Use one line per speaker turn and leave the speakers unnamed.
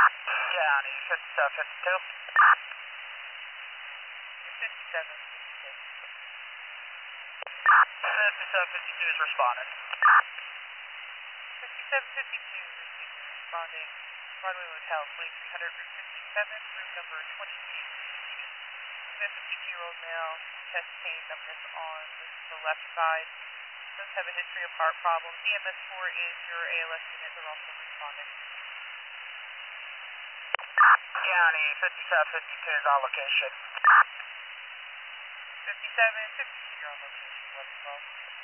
County 5752. 5752 is responding.
5752, receiver responding. Broadway Motel, Suite 300, Route 57, room number 28CT. A 52-year-old male, chest pain, numbness on the left side. Does have a history of heart problems. EMS4 is your ALS unit. They're also responding.
County 5752 is on location.
5752, you're on location. 1112.